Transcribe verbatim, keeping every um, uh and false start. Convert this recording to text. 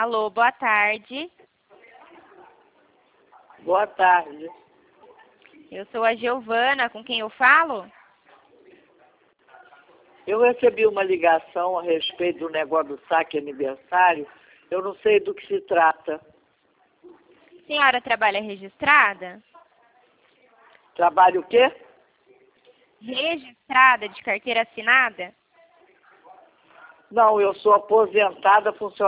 Alô, boa tarde. Boa tarde. Eu sou a Giovana, com quem eu falo? Eu recebi uma ligação a respeito do negócio do saque aniversário. Eu não sei do que se trata. A senhora trabalha registrada? Trabalho o quê? Registrada de carteira assinada? Não, eu sou aposentada funcionária